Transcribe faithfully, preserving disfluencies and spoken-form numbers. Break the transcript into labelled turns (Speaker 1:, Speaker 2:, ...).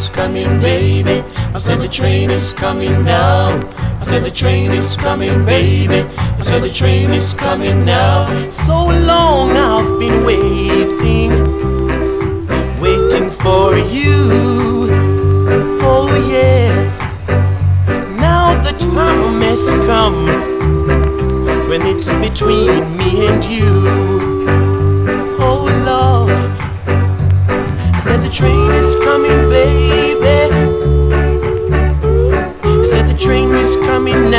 Speaker 1: is coming, baby. I said the train is coming now. I said the train is coming, baby. I said the train is coming now.
Speaker 2: So long I've been waiting, waiting for you. Oh yeah, now the time has come when it's between me and you. Oh Lord, I said the train is coming, baby. I said the train is coming now.